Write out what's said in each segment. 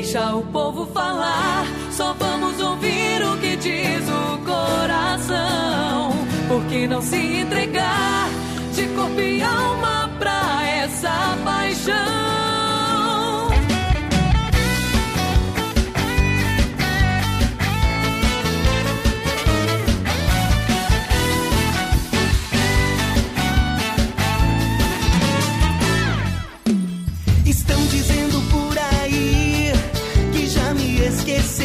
Deixa o povo falar, só vamos ouvir o que diz o coração. Por que não se entregar de corpo e alma pra essa paixão? Estão dizendo por aí que já me esqueceu,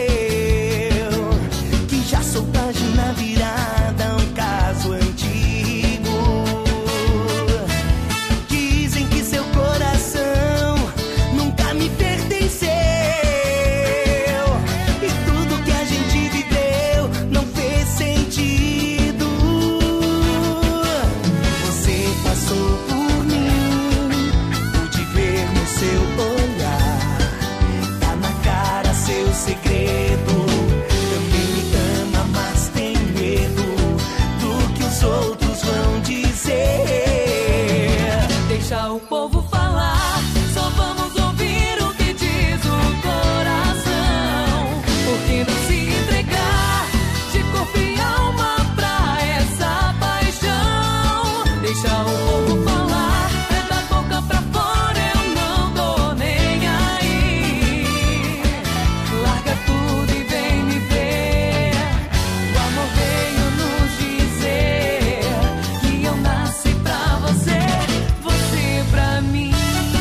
que já sou página virada, um caso antigo. Dizem que seu coração nunca me pertenceu, e tudo que a gente viveu não fez sentido. Você passou por mim, pude ver no seu olhar, tá na cara seu segredo. Também me ama, mas tem medo do que os outros vão dizer. Deixa o povo falar, só vamos ouvir o que diz o coração. Por que não se entregar de corpo e alma pra essa paixão? Deixa o povo falar, é da boca pra fora, eu não tô nem aí. Larga tudo e vem me ver. O amor veio nos dizer que eu nasci pra você, você pra mim.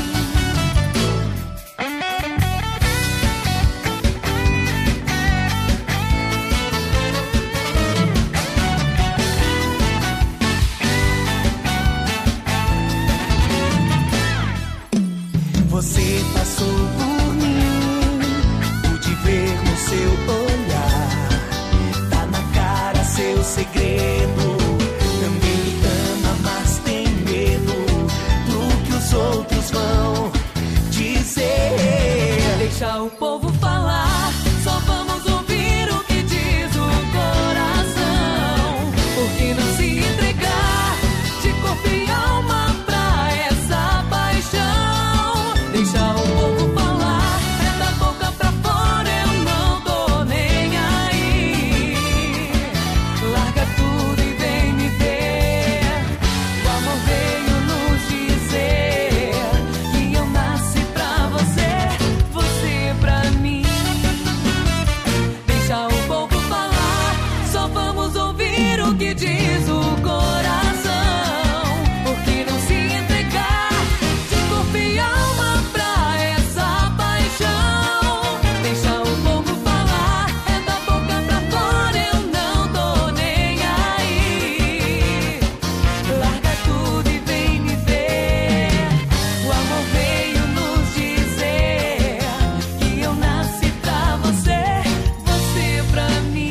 Você passou por mim, pude ver no seu olhar, tá na cara seu segredo. Também me ama, mas tem medo do que os outros vão dizer. Deixa o povo falar, só vamos ouvir o que diz o coração. Por que não se entregar de corpo e alma pra essa paixão? Deixa o povo falar, é da boca pra fora, eu não tô nem aí. Larga tudo e vem me ver. O amor veio nos dizer que eu nasci pra você, você pra mim. Deixa o povo falar, só vamos ouvir o que diz o coração. Por que não se entregar de corpo e alma pra essa paixão? Deixa o povo falar, é da boca pra fora, eu não tô nem aí. Larga tudo e vem me ver. O amor veio nos dizer que eu nasci pra você, você pra mim.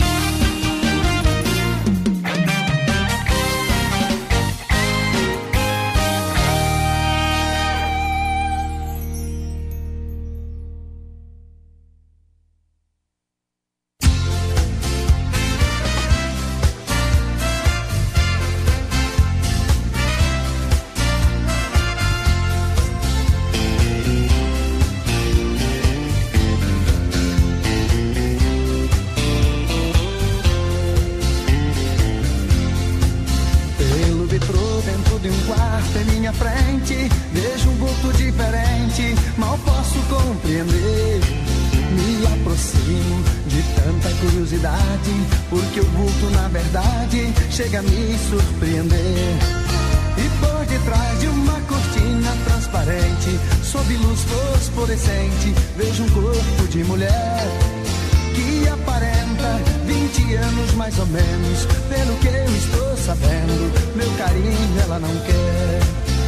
Pelo vitrô dentro de um quarto em minha frente, vejo um vulto diferente, mal posso compreender. Me aproximo de tanta curiosidade, porque o vulto na verdade chega a me surpreender. E por detrás de uma cortina transparente, sob luz fosforescente, vejo um corpo de mulher que aparenta 20 anos mais ou menos. Pelo que eu estou sabendo, meu carinho ela não quer.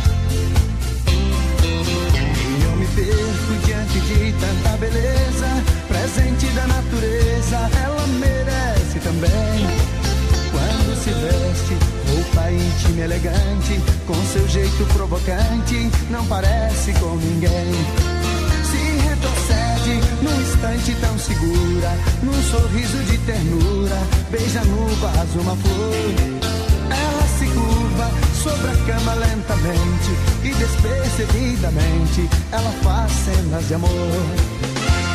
E eu me perco diante de tanta beleza, presente da natureza, ela merece também. Quando se veste, roupa íntima e elegante, com seu jeito provocante, não parece com ninguém. Se retrocede num instante tão segura, num sorriso de ternura, beija no vaso uma flor. Ela se curva sobre a cama lentamente e despercebidamente ela faz cenas de amor.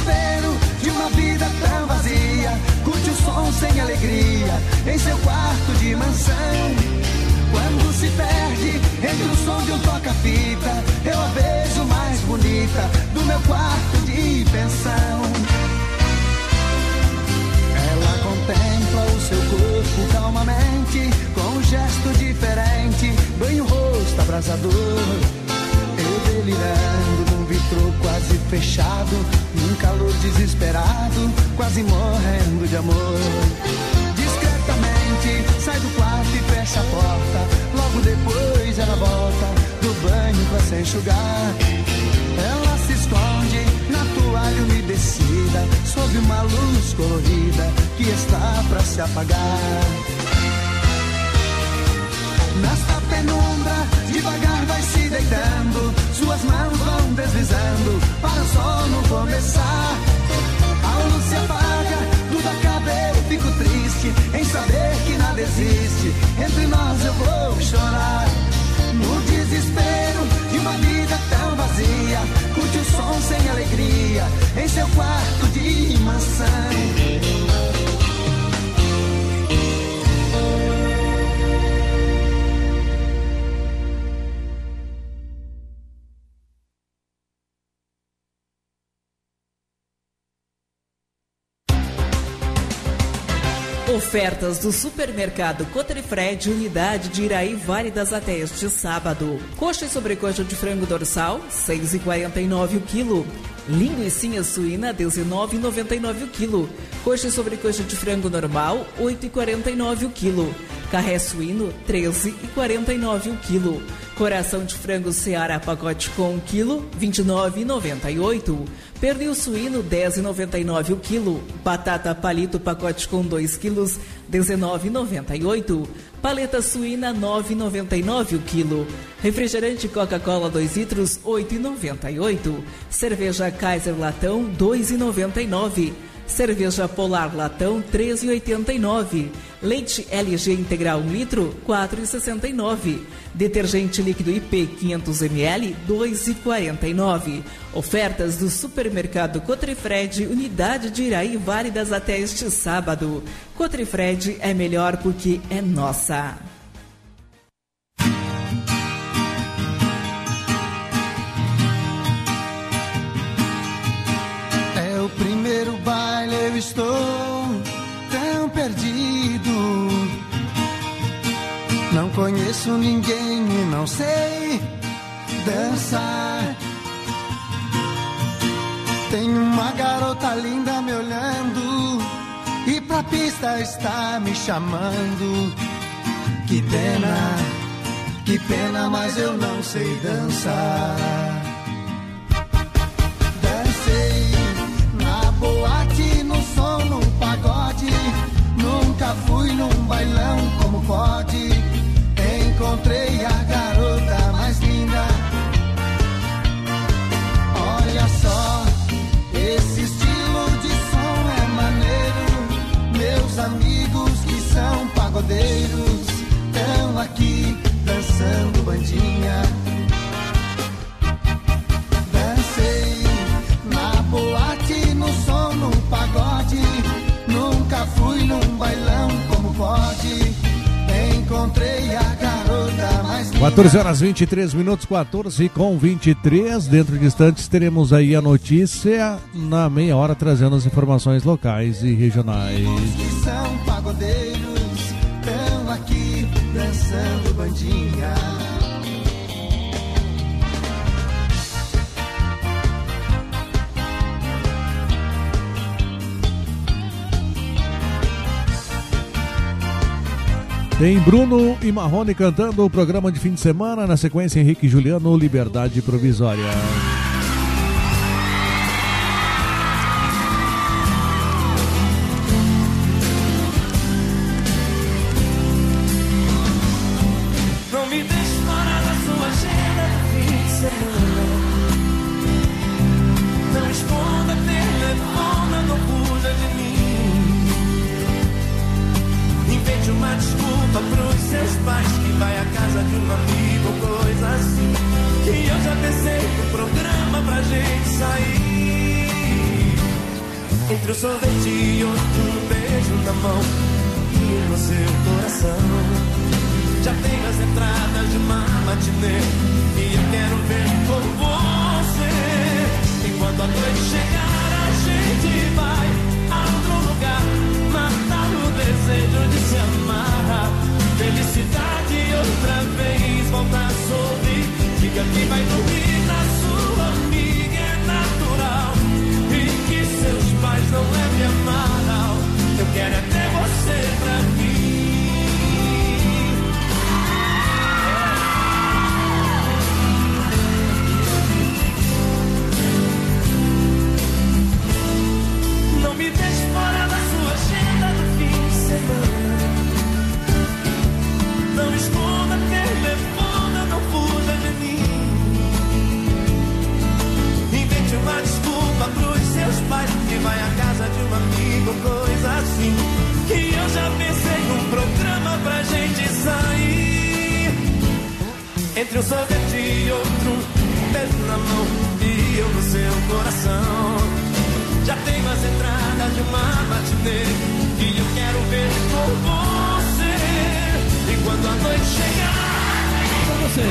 desespero de uma vida tão vazia. Curte o som sem alegria em seu quarto de mansão. Quando se perde entre o som de um toca-fita, eu a vejo mais bonita do meu quarto de pensão. Ela contempla o seu corpo calmamente, com um gesto diferente, banha o rosto abrasador. Eu delirando num vitrô quase fechado, num calor desesperado, quase morrendo de amor. Discretamente sai do quarto e fecha a porta, logo depois ela volta do banho pra se enxugar. Ela se esconde na toalha umedecida, sob uma luz colorida que está pra se apagar. Nesta penumbra, devagar vai se deitando, suas mãos vão deslizando para o sono começar. A luz se apaga, tudo acaba, eu fico triste em saber que nada existe. Entre nós eu vou chorar. No desespero de uma vida tão vazia, curte o som sem alegria em seu quarto de mansão. Ofertas do Supermercado Cotrifred, unidade de Iraí, válidas até este sábado. Coxa e sobrecoxa de frango dorsal, R$ 6,49 o quilo. Linguicinha suína, R$ 19,99 o quilo. Coxa e sobrecoxa de frango normal, R$ 8,49 o quilo. Carré suíno, R$ 13,49 o quilo. Coração de frango Seara pacote com 1 quilo, R$ 29,98. Pernil suíno, R$ 10,99 o quilo. Batata palito pacote com 2 quilos, R$ 19,98. Paleta suína, R$ 9,99 o quilo. Refrigerante Coca-Cola 2 litros, R$ 8,98. Cerveja Kaiser latão, R$ 2,99. Cerveja Polar latão, R$ 13,89. Leite LG integral 1 litro, R$ 4,69. Detergente líquido IP 500 ml, R$ 2,49. Ofertas do Supermercado Cotrifred, unidade de Iraí, válidas até este sábado. Cotrifred é melhor porque é nossa. É o primeiro baile, eu estou tão perdido. Não conheço ninguém e não sei dançar. Tem uma garota linda me olhando e pra pista está me chamando. Que pena, mas eu não sei dançar. Dancei na boate, no som, num pagode. Nunca fui num bailão, como pode? Encontrei a garota mais linda. Olha só, esse estilo de som é maneiro. Meus amigos que são pagodeiros estão aqui dançando bandinha. Dancei na boate, no som, num pagode. Nunca fui num bailão, como pode? Encontrei a garota mais linda. 14 horas 23 minutos, 14:23. Dentro de instantes teremos aí a notícia na meia hora, trazendo as informações locais e regionais. Que são pagodeiros estão aqui dançando bandinha. Tem Bruno e Marrone cantando o programa de fim de semana. Na sequência, Henrique e Juliano, Liberdade Provisória. Não me deixe fora da sua agenda do fim de semana. Não esconda telefone, não fuja de mim. Invente uma desculpa pros seus pais, que vai à casa de um amigo ou coisa assim. Que eu já pensei no programa pra gente sair. Entre um sorvete e outro beijo na mão e no seu coração. Já tenho as entradas de uma matinê e eu quero ver com você. E quando a noite chegar a gente vai a outro lugar, matar o desejo de se amar. Felicidade outra vez, volta a sorrir. Diga que vai dormir na sua amiga, é natural. E que seus pais não levem a mal. Eu quero é ter você pra mim. Não me deixe fora da sua agenda do fim de semana. Não esconda, telefona, não fuja de mim. Invente uma desculpa pros seus pais que vai à casa de um amigo, coisa assim. Que eu já pensei num programa pra gente sair. Entre um sorvete e outro, um beijo na mão e eu no seu coração. Já tenho as entradas de uma matinê e eu quero ver com você. E quando a noite chegar, com você.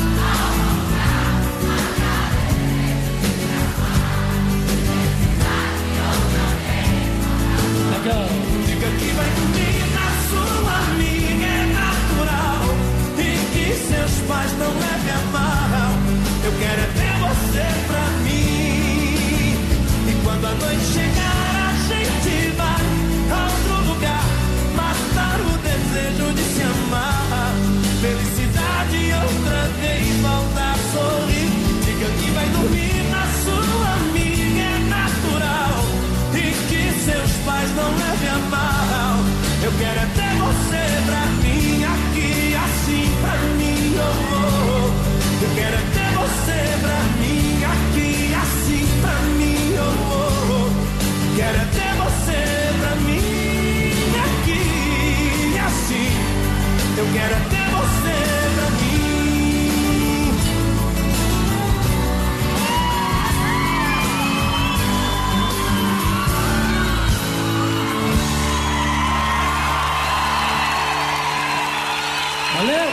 Diga que vai dormir na sua amiga, é natural. E que seus pais não levem a mal. Eu quero é ter você pra mim. E quando a noite chegar, a gente vai a outro lugar, matar o desejo de se amar. Felicidade outra vez, volta a sorrir. Diga que vai dormir na sua amiga, é natural. E que seus pais não levem a mal. Eu quero é ter você pra mim, aqui assim pra mim, oh, oh. Eu quero é ter você pra mim, aqui assim pra mim, oh, oh. Quero é ter você pra mim, aqui assim. Eu quero é ter você pra mim. Valeu!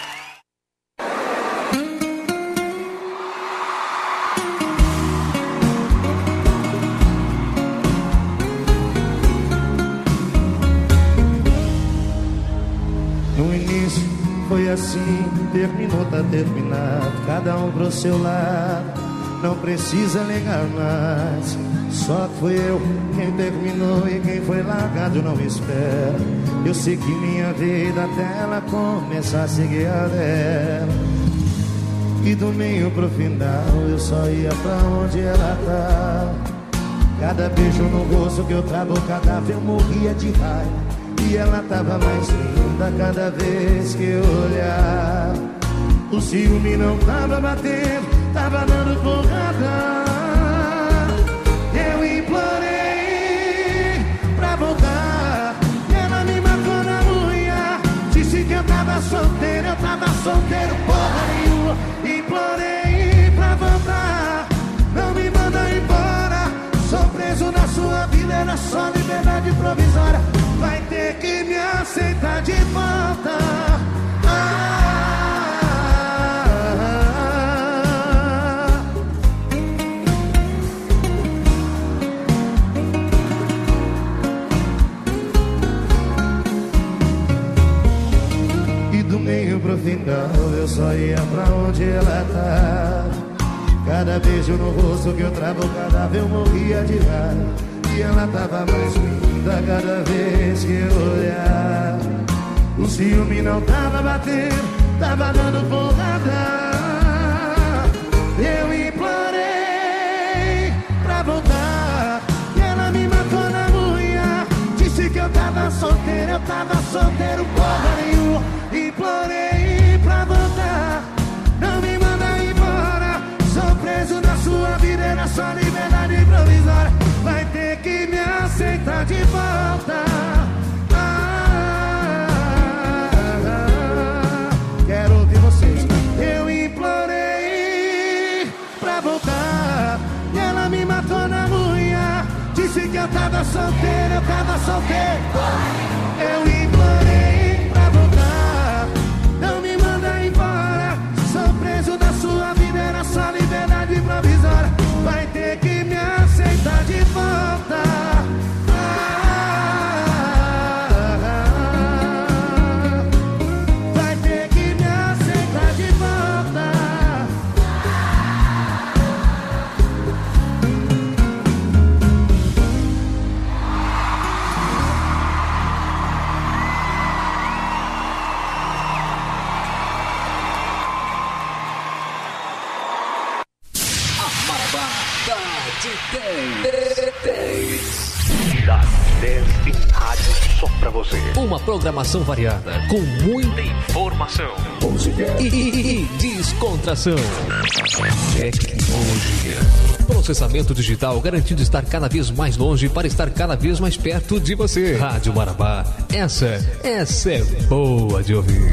No início foi assim, terminou, tá terminado. Cada um pro seu lado, não precisa ligar mais. Só que fui eu quem terminou e quem foi largado não espera. Eu segui minha vida até ela começar a seguir a dela. E do meio pro final eu só ia pra onde ela tá. Cada beijo no rosto que eu trago o cadáver eu morria de raiva. E ela tava mais linda cada vez que eu olhava. O ciúme não tava batendo, tava dando porrada. Eu implorei pra voltar e ela me matou na unha. Disse que eu tava solteiro, porra nenhuma. Implorei pra voltar, não me manda embora. Sou preso na sua vida, era só liberdade provisória. Vai ter que me aceitar de volta. E do meio pro final eu só ia pra onde ela tá. Cada beijo no rosto que eu travo o cadáver eu morria de raiva. E ela tava mais linda cada vez que eu olhar. O ciúme não tava batendo, tava dando porrada. Eu implorei pra voltar e ela me matou na unha. Disse que eu tava solteiro, porra nenhuma. Implorei pra voltar, não me manda embora. Sou preso na sua vida, era só liberdade provisória. Vai ter que me aceitar de volta. Quero ouvir vocês. Eu implorei pra voltar e ela me matou na unha. Disse que eu tava solteiro, eu tava solteiro. Eu implorei pra voltar. Não me manda embora. Sou preso da sua vida, era só liberdade provisória. Vai ter que me aceitar de volta. Vai ter que me aceitar de volta. Das 10 em rádio só pra você. Uma programação variada, com muita informação e descontração. Tecnologia. Processamento digital garantindo estar cada vez mais longe para estar cada vez mais perto de você. Rádio Marabá, essa é boa de ouvir.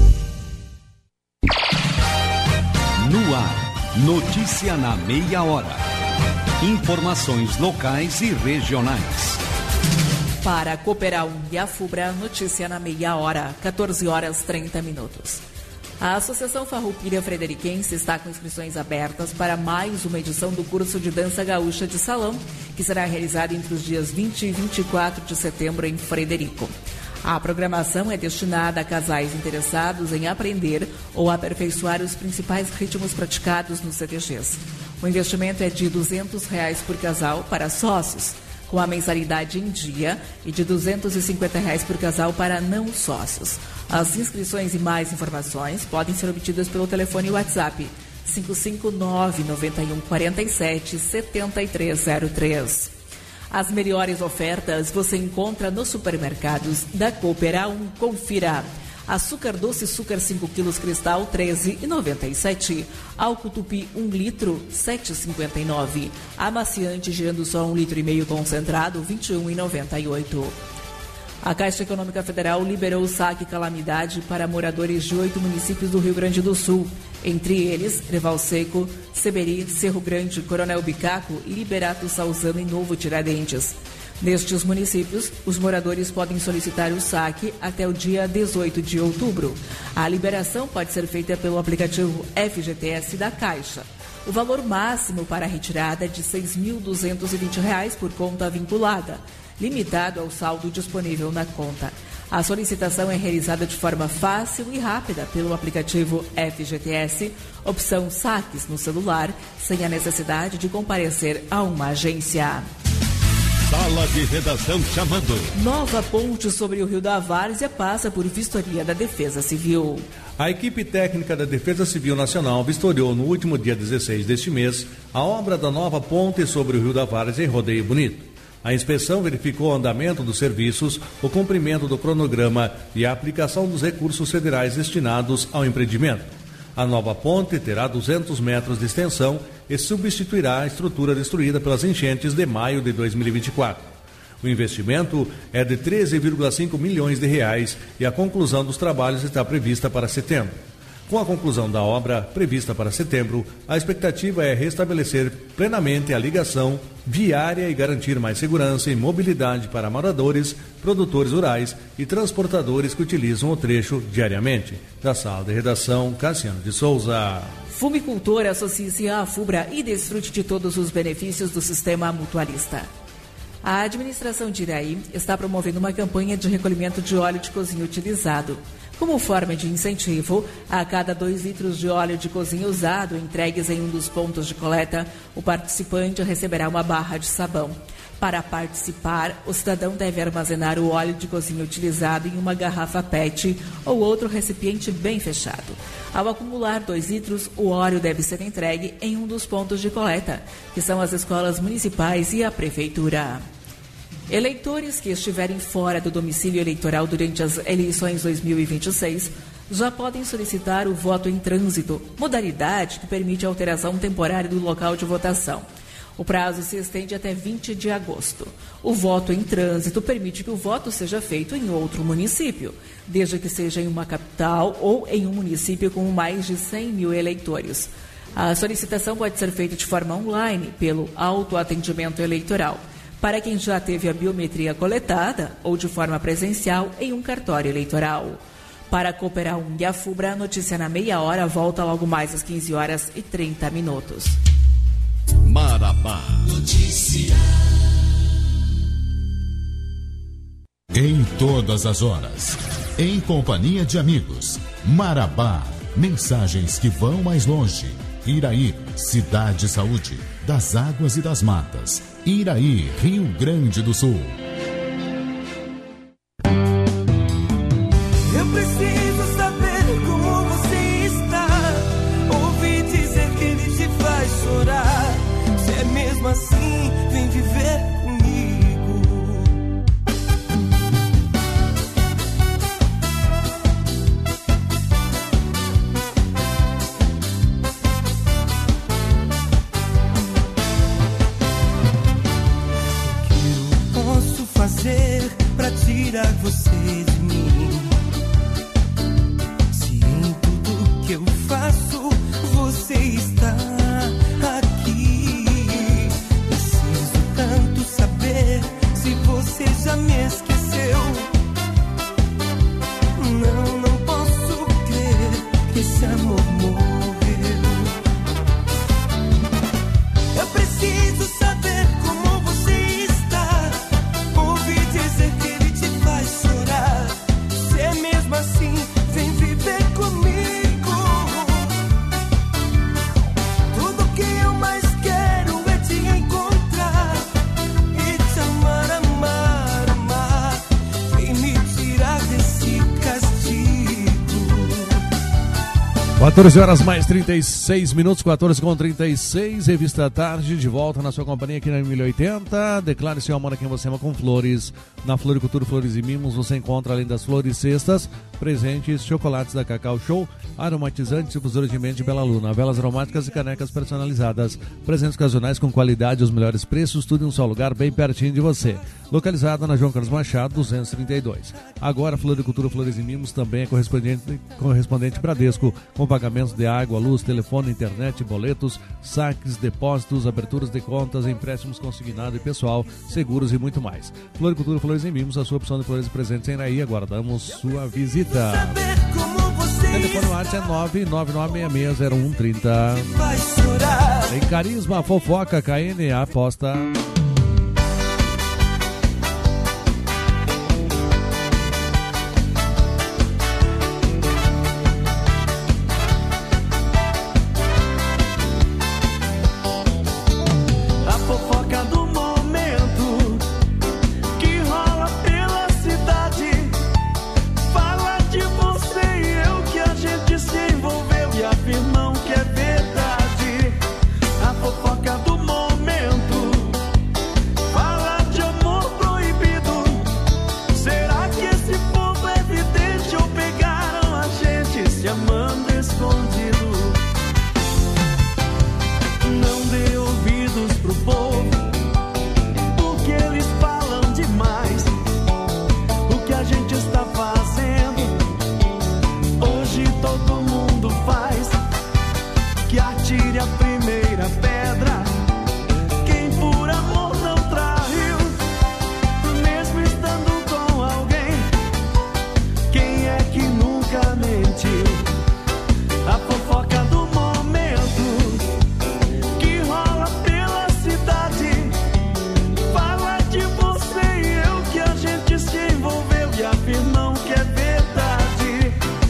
No ar, notícia na meia hora. Informações locais e regionais. Para Cooperar e a FUBRA, notícia na meia hora, 14 horas 30 minutos. A Associação Farroupilha Frederiquense está com inscrições abertas para mais uma edição do curso de dança gaúcha de salão, que será realizado entre os dias 20 e 24 de setembro em Frederico. A programação é destinada a casais interessados em aprender ou aperfeiçoar os principais ritmos praticados nos CTGs. O investimento é de R$ 200 por casal para sócios, com a mensalidade em dia, e de R$ 250 por casal para não sócios. As inscrições e mais informações podem ser obtidas pelo telefone WhatsApp 559-9147-7303. As melhores ofertas você encontra nos supermercados da Cooperar. Confira. Açúcar doce Sucar 5 quilos cristal, R$ 13,97. Álcool tupi 1 litro, R$ 7,59. Amaciante girando só 1,5 litro concentrado, R$ 21,98. A Caixa Econômica Federal liberou o saque calamidade para moradores de 8 municípios do Rio Grande do Sul. Entre eles, Reval Seco, Seberi, Cerro Grande, Coronel Bicaco, Liberato Salzano e Novo Tiradentes. Nestes municípios, os moradores podem solicitar o saque até o dia 18 de outubro. A liberação pode ser feita pelo aplicativo FGTS da Caixa. O valor máximo para a retirada é de R$ 6.220 por conta vinculada, limitado ao saldo disponível na conta. A solicitação é realizada de forma fácil e rápida pelo aplicativo FGTS, opção saques no celular, sem a necessidade de comparecer a uma agência. Sala de redação chamando. Nova ponte sobre o Rio da Várzea passa por vistoria da Defesa Civil. A equipe técnica da Defesa Civil Nacional vistoriou no último dia 16 deste mês a obra da nova ponte sobre o Rio da Várzea em Rodeio Bonito. A inspeção verificou o andamento dos serviços, o cumprimento do cronograma e a aplicação dos recursos federais destinados ao empreendimento. A nova ponte terá 200 metros de extensão e substituirá a estrutura destruída pelas enchentes de maio de 2024. O investimento é de 13,5 milhões de reais e a conclusão dos trabalhos está prevista para setembro. Com a conclusão da obra prevista para setembro, a expectativa é restabelecer plenamente a ligação viária e garantir mais segurança e mobilidade para moradores, produtores rurais e transportadores que utilizam o trecho diariamente. Da sala de redação, Cassiano de Souza. Fumicultor, associe-se à FUBRA e desfrute de todos os benefícios do sistema mutualista. A administração de Iraí está promovendo uma campanha de recolhimento de óleo de cozinha utilizado. Como forma de incentivo, a cada 2 litros de óleo de cozinha usado entregues em um dos pontos de coleta, o participante receberá uma barra de sabão. Para participar, o cidadão deve armazenar o óleo de cozinha utilizado em uma garrafa PET ou outro recipiente bem fechado. Ao acumular 2 litros, o óleo deve ser entregue em um dos pontos de coleta, que são as escolas municipais e a prefeitura. Eleitores que estiverem fora do domicílio eleitoral durante as eleições 2026 já podem solicitar o voto em trânsito, modalidade que permite a alteração temporária do local de votação. O prazo se estende até 20 de agosto. O voto em trânsito permite que o voto seja feito em outro município, desde que seja em uma capital ou em um município com mais de 100 mil eleitores. A solicitação pode ser feita de forma online pelo autoatendimento eleitoral. para quem já teve a biometria coletada ou de forma presencial em um cartório eleitoral. Para a Cooperar 1 e a FUBRA, a notícia na meia hora volta logo mais às 15h30. Marabá. Notícia. Em todas as horas, em companhia de amigos. Marabá, mensagens que vão mais longe. Iraí, Cidade Saúde, das águas e das matas. Iraí, Rio Grande do Sul. Eu preciso saber como você está. Ouvi dizer que ele te faz chorar. Se é mesmo assim, vem viver comigo. O que eu posso fazer pra tirar você de mim? Se em tudo que eu faço você está aqui, preciso tanto saber se você já me esqueceu. Não posso crer que esse amor morreu. Eu preciso saber como você está. Ouvi dizer que ele te faz chorar. Se é mesmo assim, vem viver comigo. Tudo que eu mais quero é te encontrar e te amar, amar, amar. Vem me tirar desse castigo. 14 horas mais 36 minutos, 14h36, Revista Tarde, de volta na sua companhia aqui na 1080. Declare seu amor a quem você ama com flores. Na Floricultura Flores e Mimos você encontra, além das flores cestas, presentes, chocolates da Cacau Show, aromatizantes, difusores de mente Bela Luna, velas aromáticas e canecas personalizadas. Presentes ocasionais com qualidade e os melhores preços, tudo em um só lugar, bem pertinho de você. Localizada na João Carlos Machado, 232. Agora, Floricultura Flores e Mimos também é correspondente Bradesco, com pagamentos de água, luz, telefone, internet, boletos, saques, depósitos, aberturas de contas, empréstimos consignado e pessoal, seguros e muito mais. Floricultura Flores e Mimos, a sua opção de flores presentes em Iraí. Aguardamos sua visita. Telefone WhatsApp é 999660130. Tem carisma, fofoca, KN, aposta.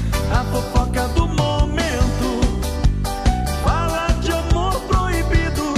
Fofoca do momento, fala de amor proibido.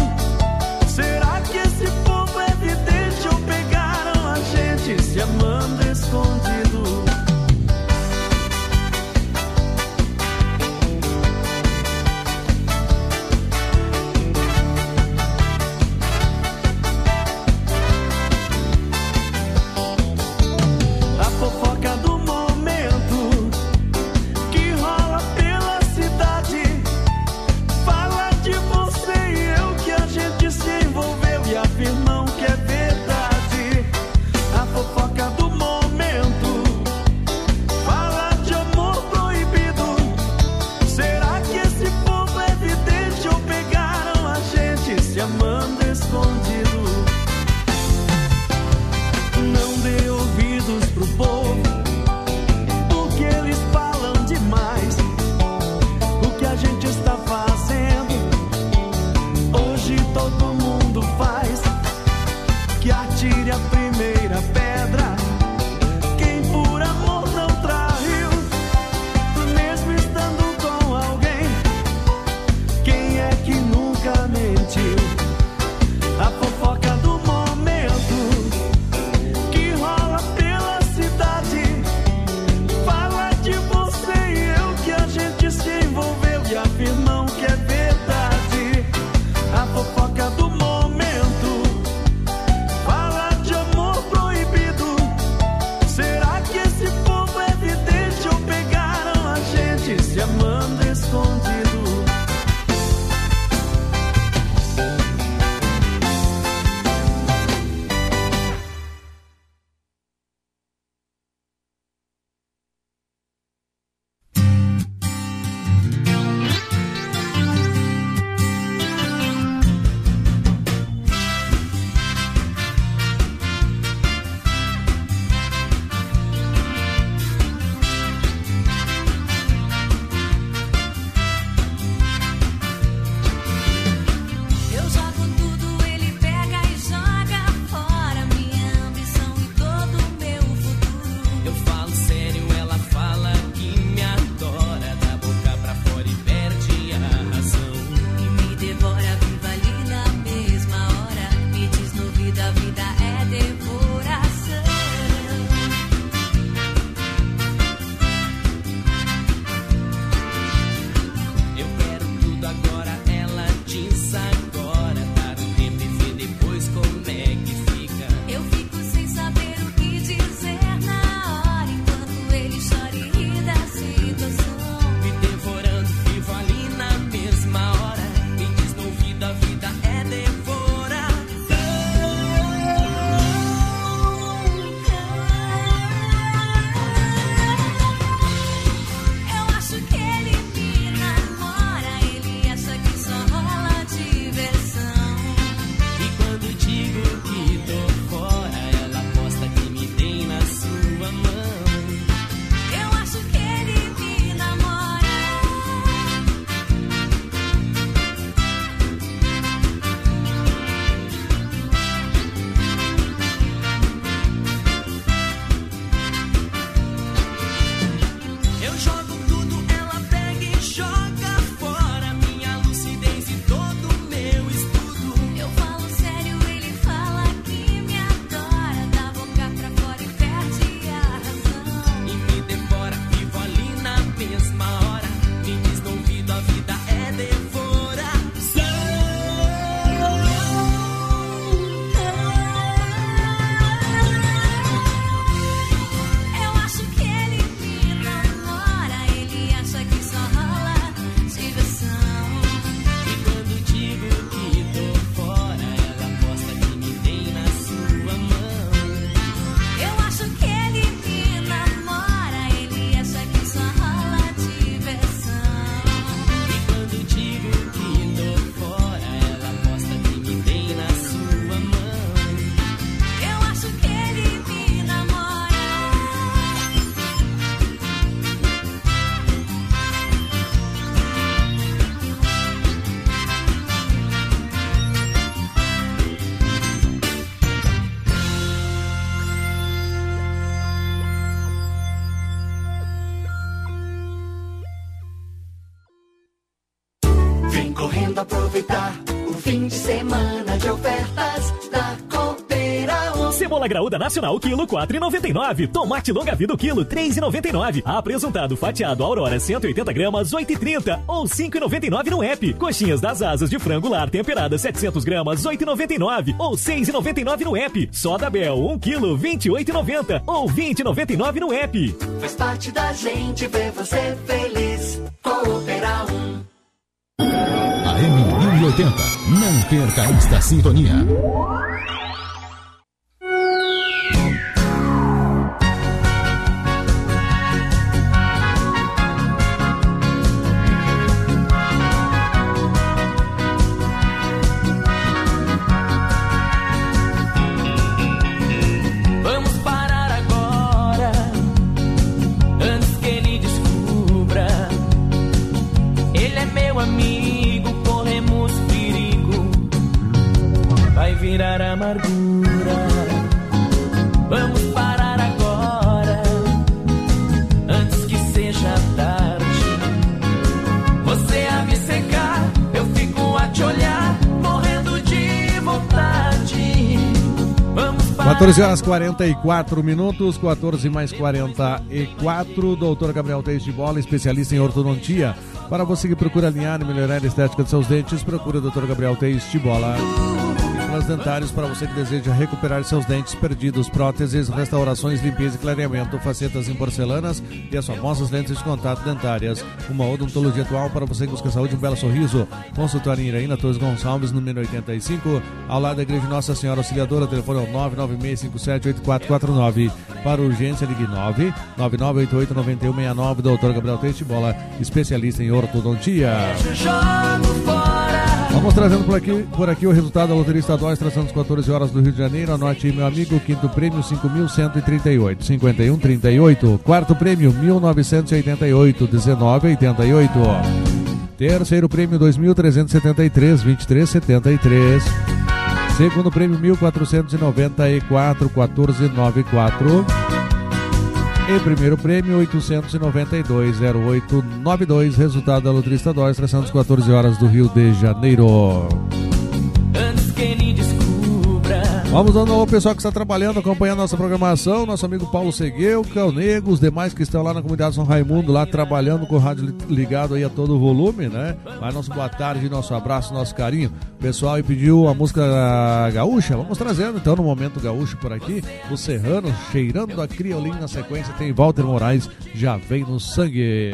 Semana de ofertas da Coopera. Cebola graúda nacional, quilo 4,99. Tomate longa vida, quilo 3,99. Apresentado fatiado Aurora 180 gramas, 8,30 ou 5,99 no app. Coxinhas das asas de frango lar temperada 700 gramas, 8,99 ou 6,99 no app. Soda Bel 1 quilo, 28,90 ou 20,99 no app. Faz parte da gente ver você feliz. Coopera 1. AM 1080. Não perca esta sintonia. Vamos parar agora, antes que ele descubra. Ele é meu amigo, corremos perigo, vai virar amargura. Vamos parar agora, antes que seja tarde. Você a me secar, eu fico a te olhar, morrendo de vontade. Vamos parar. 14 horas 44 minutos, 14 mais 44. Doutor Gabriel Teixeira de Bola, especialista em ortodontia. Para você que procura alinhar e melhorar a estética de seus dentes, procure o Dr. Gabriel Teixeira de Bola. Implantes dentários para você que deseja recuperar seus dentes perdidos, próteses, restaurações, limpeza e clareamento, facetas em porcelanas e as famosas lentes de contato dentárias. Uma odontologia atual para você que busca saúde e um belo sorriso. Consultório em Iraí, na Torres Gonçalves, número 85, ao lado da Igreja Nossa Senhora Auxiliadora. Telefone é o 996578449. Para urgência, ligue 999889169. Dr. Gabriel Teixeira de Bola, especialista em ortodontia. Vamos trazendo por aqui o resultado da Loteria Estadual Extração das 14 horas do Rio de Janeiro. Anote aí, meu amigo. Quinto prêmio, 5.138, 51,38. Quarto prêmio, 1.988, 19,88. Terceiro prêmio, 2.373, 23,73. Segundo prêmio, 1.494, 14,94. E primeiro prêmio, 892, 0892. Resultado da Loteria Estadual Extração das 14 horas do Rio de Janeiro. Antes que ele descubra. Vamos dando ao pessoal que está trabalhando, acompanhando nossa programação. Nosso amigo Paulo Segueu, Calnego, os demais que estão lá na comunidade São Raimundo, lá trabalhando com o rádio ligado aí a todo o volume, né? Mas nosso boa tarde, nosso abraço, nosso carinho. O pessoal aí pediu a música gaúcha. Vamos trazendo então no Momento Gaúcho por aqui. O Serrano, cheirando a criolim. Na sequência tem Walter Moraes, Já Vem no Sangue.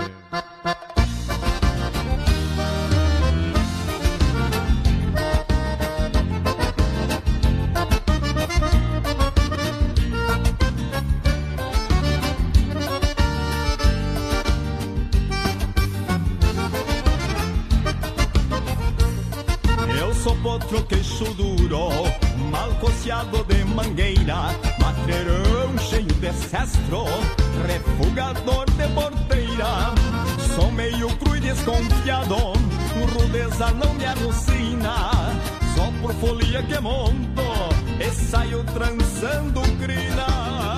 Potro queixo duro, mal coceado de mangueira, matreirão cheio de cestro, refugador de porteira. Sou meio cru e desconfiado, rudeza não me alucina. Só por folia que monto e saio trançando crina.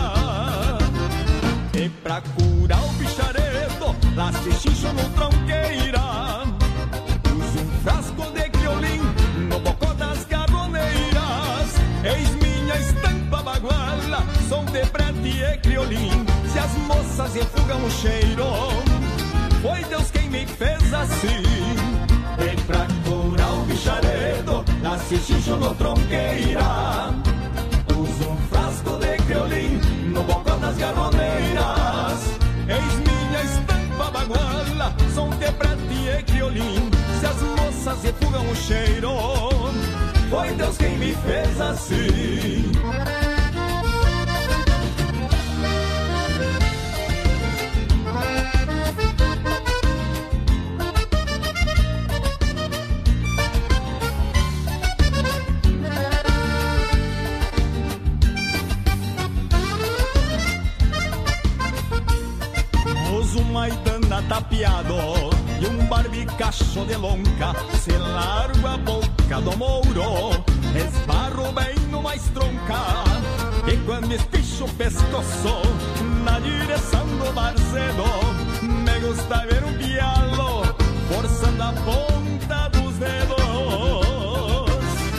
E pra curar o bicharedo, lá se xixo no tronqueira. Uso um frasco de criolim no bocó das garroneiras. Eis minha estampa baguala, som de brete e criolim. Se as moças refugam o cheiro, foi Deus quem me fez assim. E pra curar o bicharedo, nasce xixo no tronqueira. Uso um frasco de criolim no bocó das garroneiras. Eis minha estampa baguala, som de brete e criolim. Se as moças refugam o cheiro, foi Deus quem me fez assim. Uso um maidana tapeado e um barbicacho de lonca, se largo a boca do mouro, esbarro bem numa estronca. E quando espicho o pescoço na direção do barcedo, me gusta ver um pialo forçando a ponta dos dedos.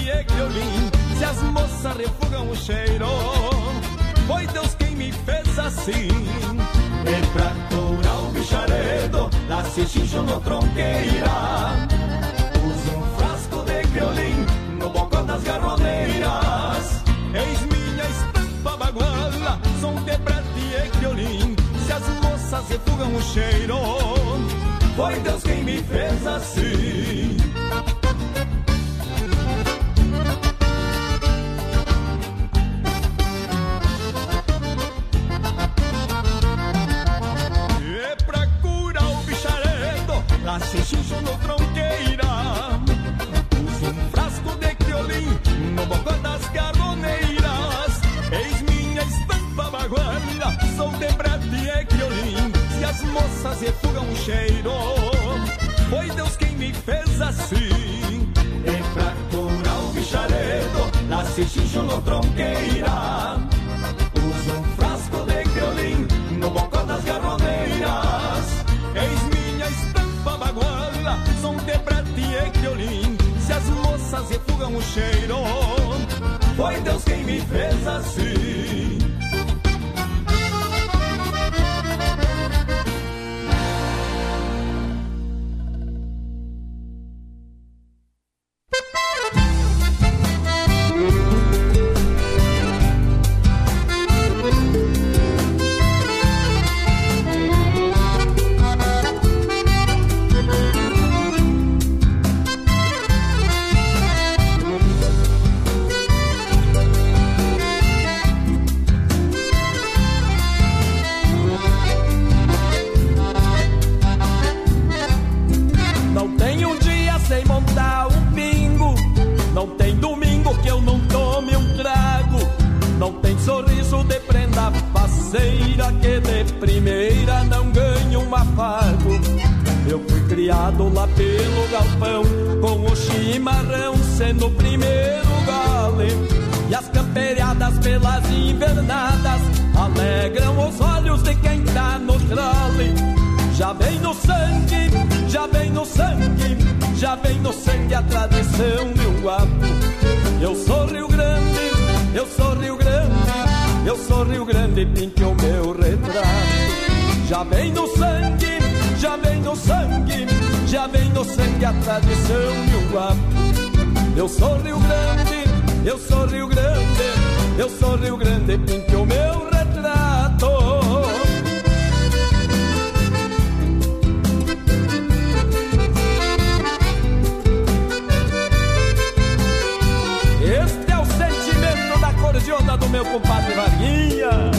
e criolim, se as moças refugam o cheiro, foi Deus quem me fez assim. E pra curar o bicharedo, lá se xincho no tronqueira, uso um frasco de criolim no bocó das garroneiras. Eis minha estampa baguala, som de prata e criolim, se as moças refugam o cheiro, foi Deus quem me fez assim. E pra curar o bicharedo, lá se xincho no tronqueira, uso um frasco de criolim no bocó das garroneiras. Eis minha estampa baguala, sou de prata e criolim, se as moças refugam o cheiro, foi Deus quem me fez assim. E pra curar o bicharedo, lá se xincho no tronqueira, uso um frasco de criolim no bocó das garroneiras. Eis minha estampa baguala, som de prata e criolim, se as moças refugam o cheiro, foi Deus quem me fez assim. Que de primeira não ganho um afago. Eu fui criado lá pelo galpão, com o chimarrão sendo o primeiro gole, e as camperiadas pelas invernadas alegram os olhos de quem tá no trole. Já vem no sangue, já vem no sangue, já vem no sangue a tradição de um guapo. Eu sou Rio Grande, eu sou Rio Grande, eu sou Rio Grande, pinte o meu retrato. Já vem no sangue, já vem no sangue, já vem no sangue a tradição de um guapo. Eu sou Rio Grande, eu sou Rio Grande, eu sou Rio Grande, pinte o meu retrato. Este é o sentimento da cordiona do meu compadre Varguinhas.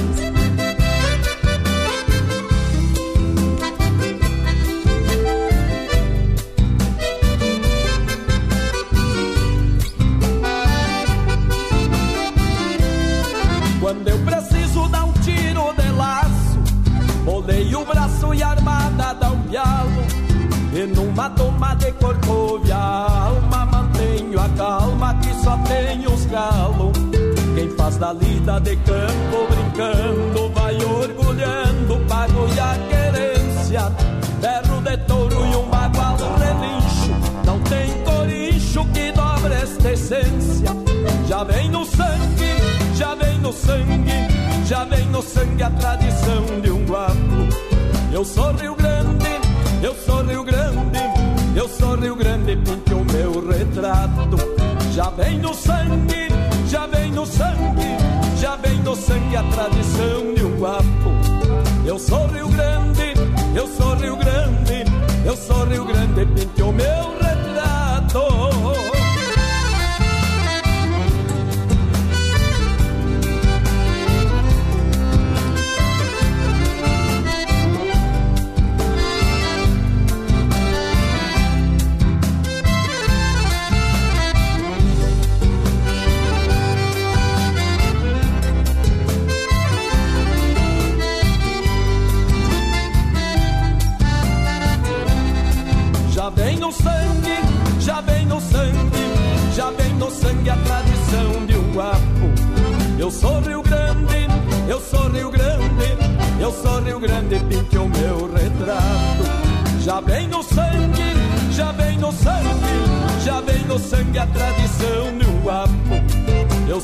Quando eu preciso dar um tiro de laço, bolei o braço e a armada dá um pialo. E numa toma de corcovia, a alma mantenho a calma que só tem os galos. Quem faz da lida de campo brincando vai orgulhando o pago e a querência. Berro de touro e um bagual relincho, não tem corincho que dobre esta essência. Já vem no sangue, já vem no sangue, já vem no sangue a tradição de um guapo. Eu sou Rio Grande, eu sou Rio Grande, eu sou Rio Grande, pinte o meu retrato. Já vem no sangue, já vem no sangue, já vem no sangue a tradição de um guapo. Eu sou Rio Grande, eu sou Rio Grande, eu sou Rio Grande, pinte o meu retrato. Já vem no sangue,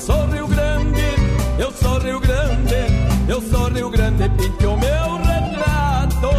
sou Rio Grande, eu sou Rio Grande, eu sou Rio Grande, pinte o meu retrato.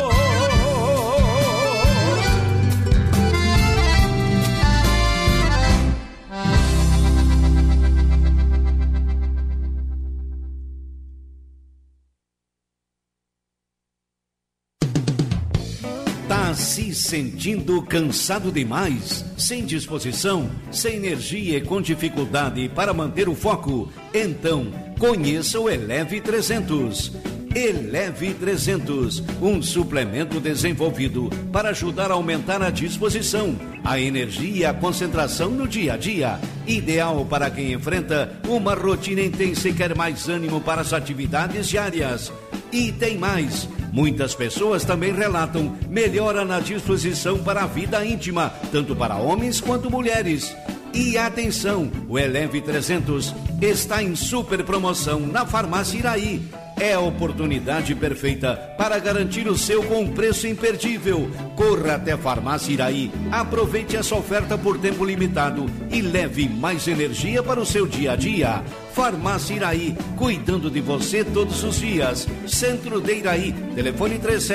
Tá se sentindo cansado demais? Sem disposição? Sem energia e com dificuldade para manter o foco? Então, conheça o Eleve 300. Eleve 300, um suplemento desenvolvido para ajudar a aumentar a disposição, a energia e a concentração no dia a dia. Ideal para quem enfrenta uma rotina intensa e quer mais ânimo para as atividades diárias. E tem mais. Muitas pessoas também relatam melhora na disposição para a vida íntima, tanto para homens quanto mulheres. E atenção, o Eleve 300 está em super promoção na Farmácia Iraí. É a oportunidade perfeita para garantir o seu com preço imperdível. Corra até a Farmácia Iraí, aproveite essa oferta por tempo limitado e leve mais energia para o seu dia a dia. Farmácia Iraí, cuidando de você todos os dias. Centro de Iraí, telefone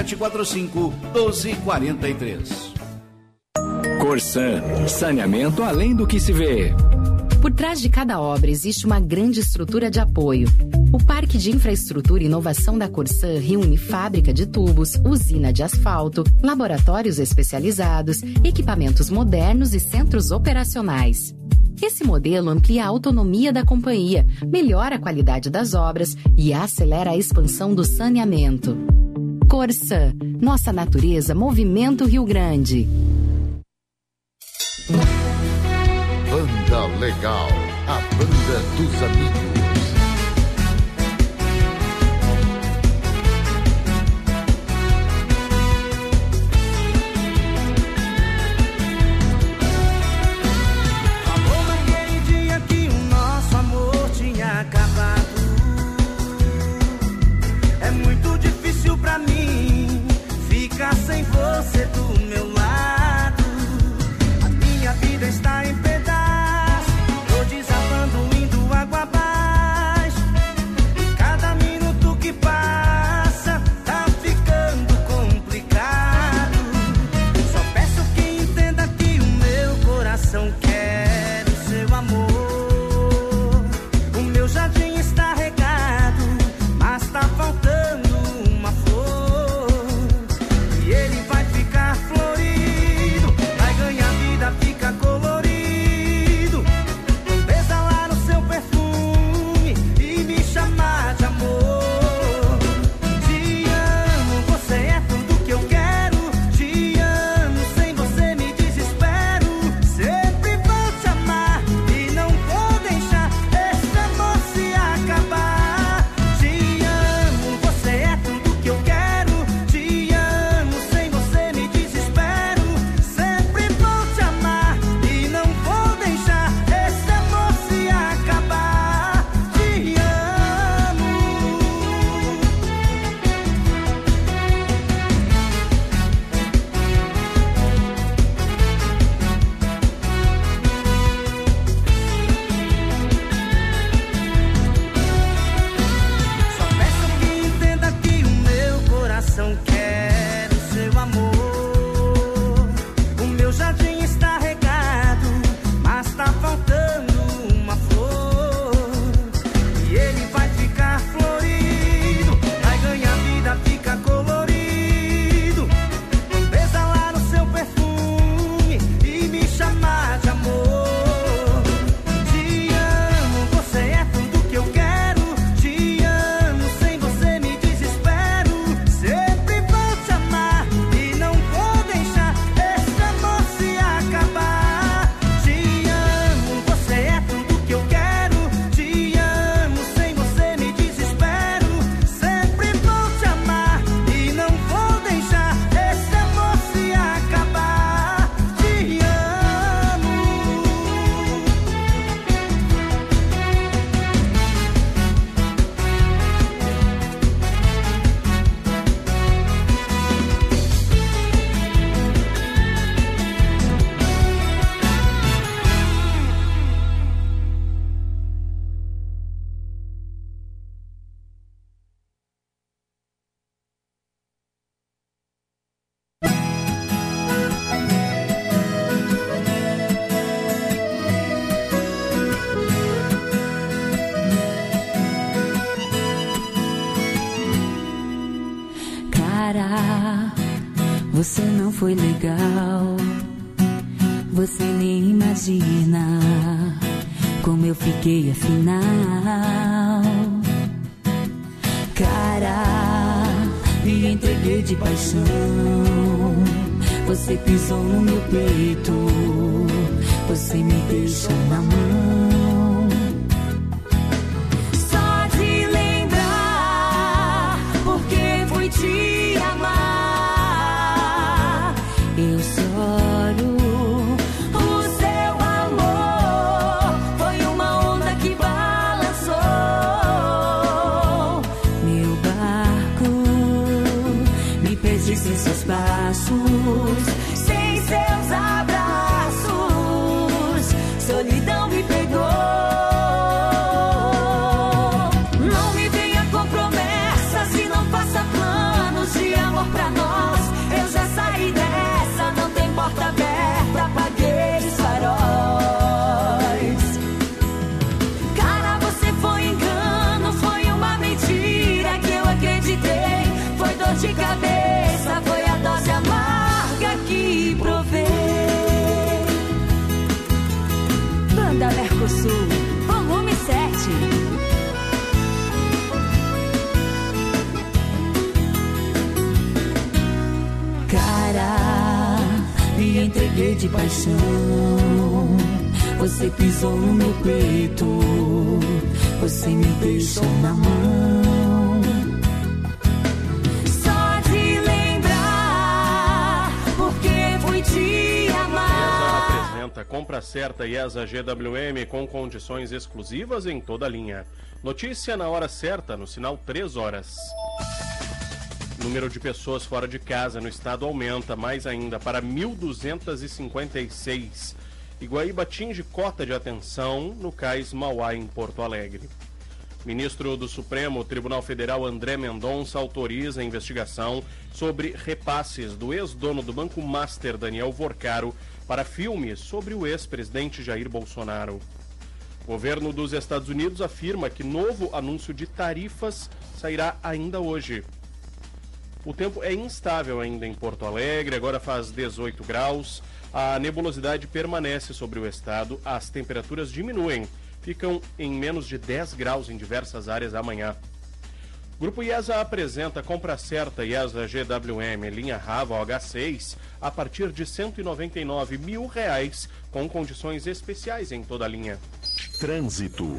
3745-1243. Corsan, saneamento além do que se vê. Por trás de cada obra existe uma grande estrutura de apoio. O Parque de Infraestrutura e Inovação da Corsan reúne fábrica de tubos, usina de asfalto, laboratórios especializados, equipamentos modernos e centros operacionais. Esse modelo amplia a autonomia da companhia, melhora a qualidade das obras e acelera a expansão do saneamento. Corsan, nossa natureza, Movimento Rio Grande. Banda Legal, a banda dos amigos. Amor, naquele dia que o nosso amor tinha acabado, é muito difícil pra mim ficar sem você do meu lado. A minha vida está em pedaços, tô desabando, indo água abaixo. Você não foi legal, você nem imagina como eu fiquei afinal. Cara, me entreguei de paixão, você pisou no meu peito, você me deixou na mão. Só de lembrar, porque fui te amar, eu choro. O seu amor foi uma onda que balançou meu barco, me perdi sem seus passos, sem seus abraços, solidão me pegou. Não me venha com promessas e não faça planos de amor pra nós. Eu já saí dessa, não tem porta aberta, apaguei os faróis. Cara, você foi engano, foi uma mentira que eu acreditei. Foi dor de cabeça, foi a dose amarga que provei. Banda Mercosul, volume 7. Cara, me entreguei de paixão, você pisou no meu peito, você me deixou na mão. Só de lembrar, porque fui te amar. IESA apresenta Compra Certa IESA GWM com condições exclusivas em toda a linha. Notícia na hora certa, no sinal 3 horas. Número de pessoas fora de casa no estado aumenta mais ainda para 1.256. Iguaíba atinge cota de atenção no Cais Mauá, em Porto Alegre. Ministro do Supremo Tribunal Federal André Mendonça autoriza a investigação sobre repasses do ex-dono do Banco Master, Daniel Vorcaro, para filmes sobre o ex-presidente Jair Bolsonaro. O governo dos Estados Unidos afirma que novo anúncio de tarifas sairá ainda hoje. O tempo é instável ainda em Porto Alegre, agora faz 18 graus. A nebulosidade permanece sobre o estado, as temperaturas diminuem, ficam em menos de 10 graus em diversas áreas amanhã. Grupo IESA apresenta Compra Certa IESA GWM, linha Rava H6, a partir de R$ 199 mil, com condições especiais em toda a linha. Trânsito.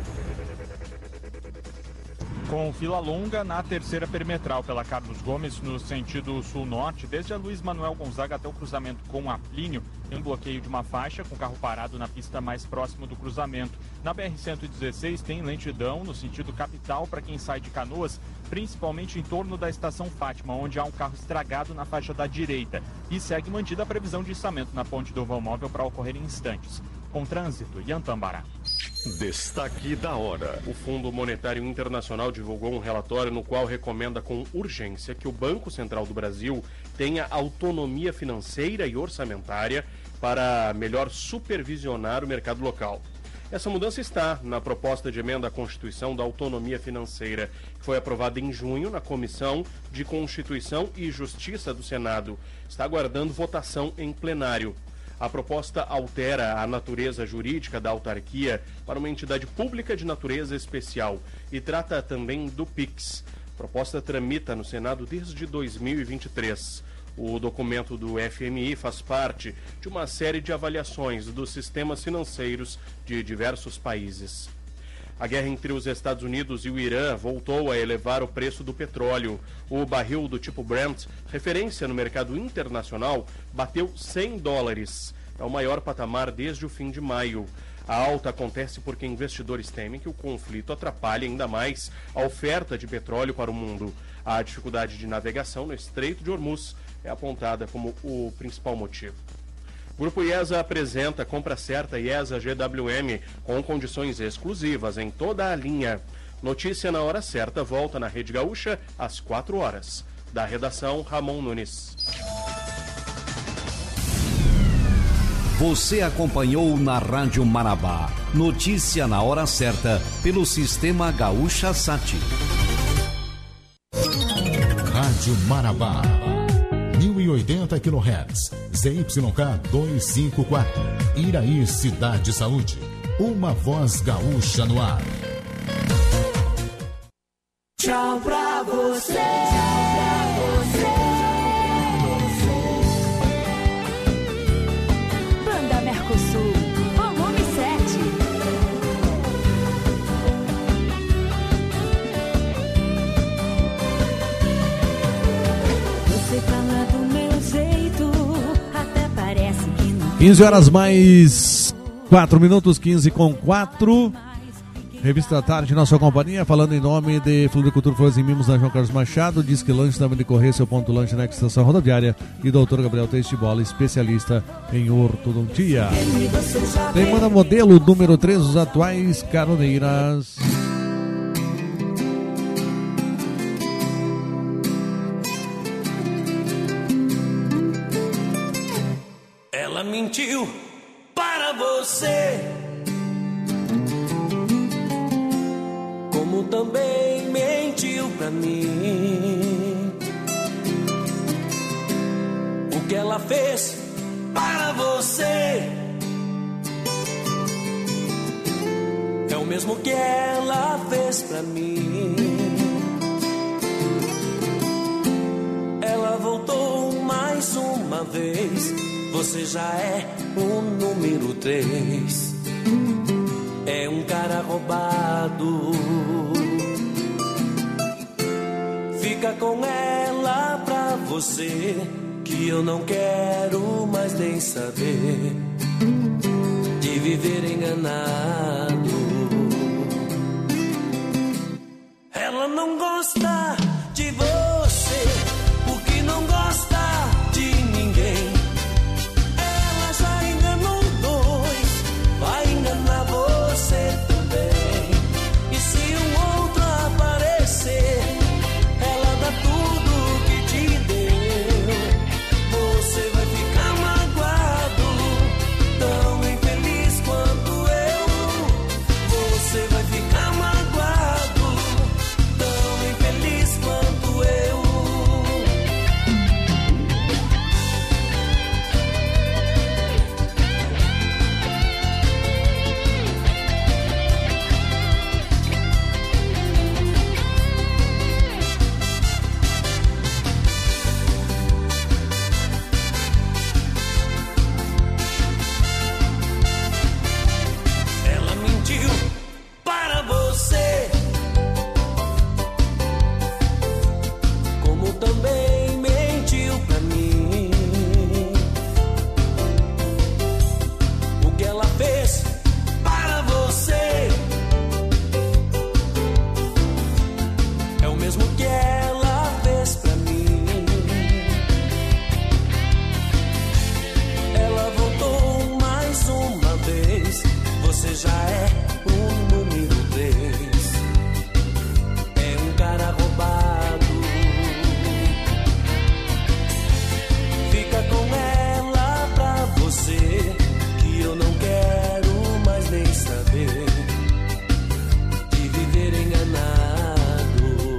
Com fila longa na terceira perimetral pela Carlos Gomes, no sentido sul-norte, desde a Luiz Manuel Gonzaga até o cruzamento com a Plínio, tem um bloqueio de uma faixa com carro parado na pista mais próximo do cruzamento. Na BR-116 tem lentidão no sentido capital para quem sai de Canoas, principalmente em torno da estação Fátima, onde há um carro estragado na faixa da direita. E segue mantida a previsão de içamento na ponte do Vão Móvel para ocorrer em instantes. Com trânsito, Yantambará. Destaque da hora. O Fundo Monetário Internacional divulgou um relatório no qual recomenda com urgência que o Banco Central do Brasil tenha autonomia financeira e orçamentária para melhor supervisionar o mercado local. Essa mudança está na proposta de emenda à Constituição da Autonomia Financeira, que foi aprovada em junho na Comissão de Constituição e Justiça do Senado. Está aguardando votação em plenário. A proposta altera a natureza jurídica da autarquia para uma entidade pública de natureza especial e trata também do PIX. A proposta tramita no Senado desde 2023. O documento do FMI faz parte de uma série de avaliações dos sistemas financeiros de diversos países. A guerra entre os Estados Unidos e o Irã voltou a elevar o preço do petróleo. O barril do tipo Brent, referência no mercado internacional, bateu $100. É o maior patamar desde o fim de maio. A alta acontece porque investidores temem que o conflito atrapalhe ainda mais a oferta de petróleo para o mundo. A dificuldade de navegação no Estreito de Hormuz é apontada como o principal motivo. O Grupo IESA apresenta Compra Certa IESA GWM com condições exclusivas em toda a linha. Notícia na hora certa volta na Rede Gaúcha às 4 horas. Da redação, Ramon Nunes. Você acompanhou na Rádio Marabá. Notícia na hora certa pelo Sistema Gaúcha Sat. Rádio Marabá 1080 kHz, ZYK 254. Iraí Cidade Saúde. Uma voz gaúcha no ar. Tchau pra você. Tchau pra você. Banda Mercosul, volume 7. Você fala do meu jeito, até parece que não. 15 horas mais 4 minutos, 15:04. Revista da Tarde, na sua companhia, falando em nome de Floricultura Flores e Mimos, na João Carlos Machado, Disque Lanche, também de correr seu ponto lanche na estação rodoviária, e Dr. Gabriel Testibola, especialista em ortodontia. Demanda modelo número 3, os atuais caroneiras. Ela mentiu para você, como também mentiu pra mim. O que ela fez para você é o mesmo que ela fez pra mim. Ela voltou mais uma vez. Você já é o número 3. É um cara roubado. Fica com ela pra você, que eu não quero mais nem saber de viver enganado. Ela não gosta de você, porque não gosta de ninguém. Ela já enganou 2, vai enganar você também. E se um outro aparecer, ela dá tudo que te deu. Você vai ficar magoado, tão infeliz quanto eu. Você vai ficar magoado, tão infeliz quanto eu. Ela mentiu para você, como também mentiu pra mim. O que ela fez para você é o mesmo que ela fez pra mim. Ela voltou mais uma vez. Você já é o número 3. É um cara roubado. Fica com ela pra você, que eu não quero mais nem saber de viver enganado.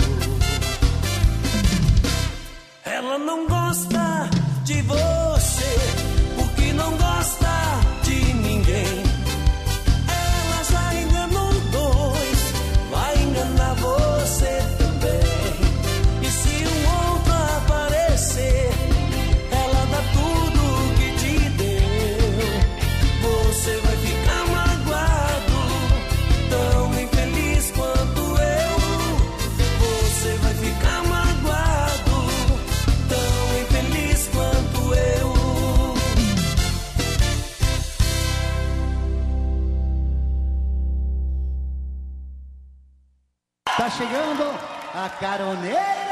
Ela não gosta de você, porque não gosta de ninguém. Ela já enganou 2, vai enganar você também. E se um outro aparecer, ela dá tudo que te deu. Você vai ficar magoado, tão infeliz quanto eu. Você vai ficar magoado, tão infeliz quanto eu. Tá chegando a caroneira!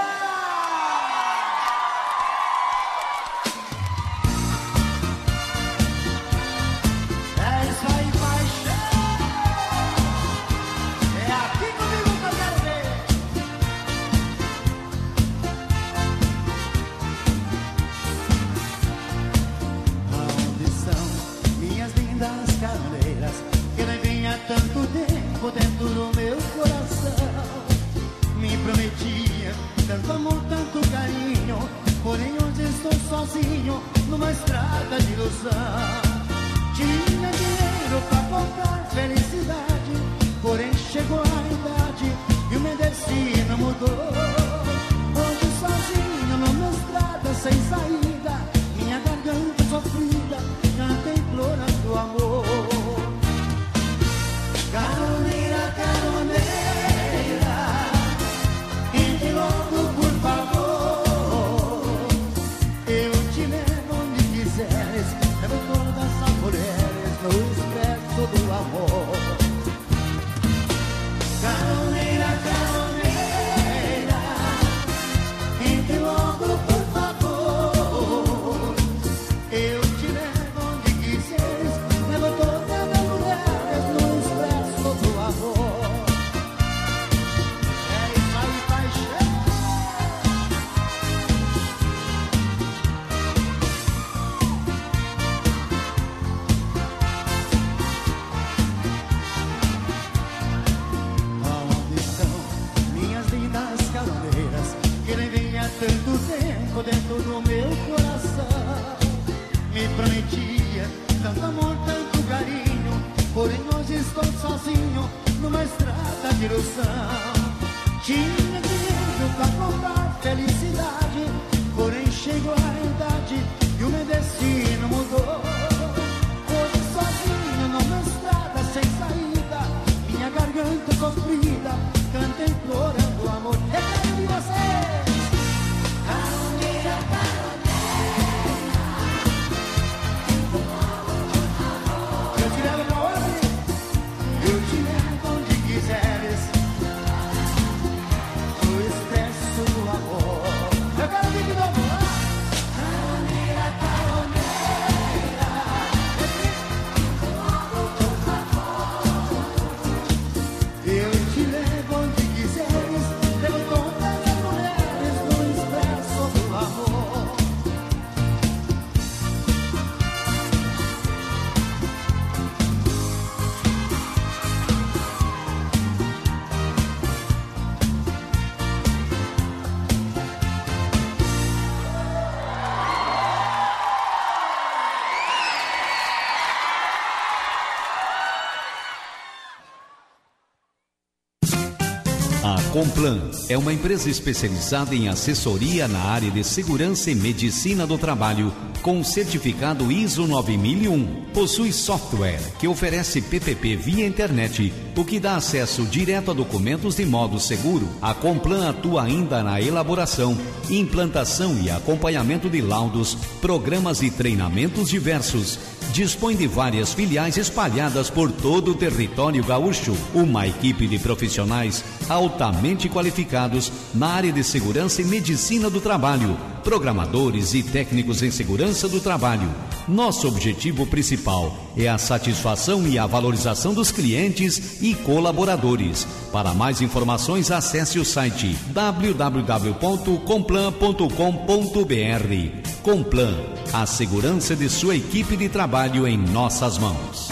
É isso aí, paixão! É aqui comigo que eu quero ver! Aonde são minhas lindas caroneiras, que nem vinha tanto tempo dentro do meu coração? Me prometia ilusão. Tinha dinheiro pra comprar felicidade, porém chegou a idade e o meu destino mudou. Hoje sozinho numa estrada sem saída, minha garganta sofrida canta implorando amor. Caroneira, caroneira, entre logo por favor. Eu te levo onde quiseres, levo todas as mulheres no expresso do amor. Caroneira, caroneira, entre logo por favor. Eu te levo onde quiseres, levo todas as mulheres no expresso do amor. É isso aí, paixão. Aonde estão minhas lindas caroneiras que levei há tanto tempo dentro do meu coração? Me prometia tanto amor, tanto carinho, porém hoje estou sozinho numa estrada de ilusão. Tinha dinheiro pra comprar felicidade, porém chegou a idade e o meu destino mudou. Hoje sozinho numa estrada sem saída, minha garganta sofrida canta implorando amor. Recado de vocês. Caroneira, caroneira, eu te levo pra onde? Eu te levo onde quiseres, no expresso do amor. Eu quero vir de novo. Caroneira, caroneira, eu te levo onde quiseres, levo todas as mulheres no expresso do amor. A Complan é uma empresa especializada em assessoria na área de segurança e medicina do trabalho, com certificado ISO 9001. Possui software que oferece PPP via internet, o que dá acesso direto a documentos de modo seguro. A Complan atua ainda na elaboração, implantação e acompanhamento de laudos, programas e treinamentos diversos. Dispõe de várias filiais espalhadas por todo o território gaúcho. Uma equipe de profissionais altamente qualificados na área de segurança e medicina do trabalho, programadores e técnicos em segurança do trabalho. Nosso objetivo principal é a satisfação e a valorização dos clientes e colaboradores. Para mais informações, acesse o site www.complan.com.br. Complan, a segurança de sua equipe de trabalho em nossas mãos.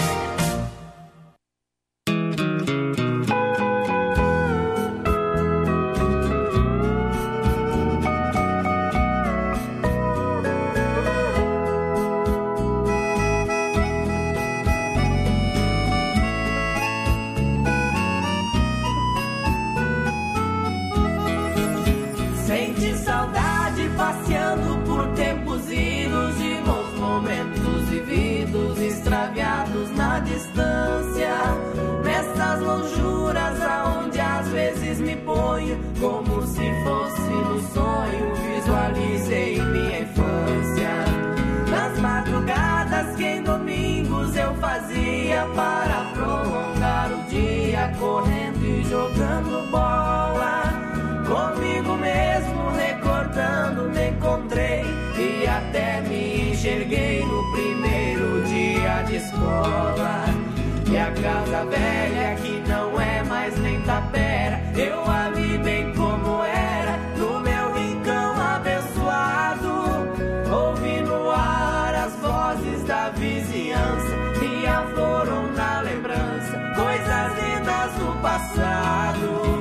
Sente saudade passeando por tempos idos, de bons momentos vividos, extraviados na distância. Nessas lonjuras aonde às vezes me ponho, como se fosse no sonho, visualizei minha infância. Nas madrugadas que em domingos eu fazia para prolongar o dia, correndo e jogando bola. Comigo mesmo recordando me encontrei e até me enxerguei no primeiro dia de escola. E a casa velha que não é mais nem tapera, eu a vi bem como era, no meu rincão abençoado. Ouvi no ar as vozes da vizinhança e afloram na lembrança coisas lindas do passado.